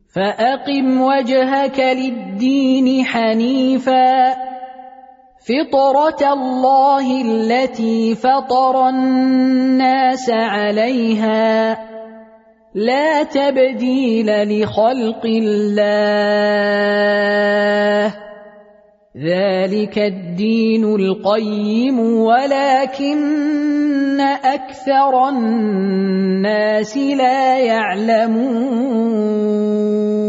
فأقم وجهك للدين حنيفا فطرة الله التي فطر الناس عليها لا تبديل لخلق الله ذلك الدين القيم ولكن أكثر الناس لا يعلمون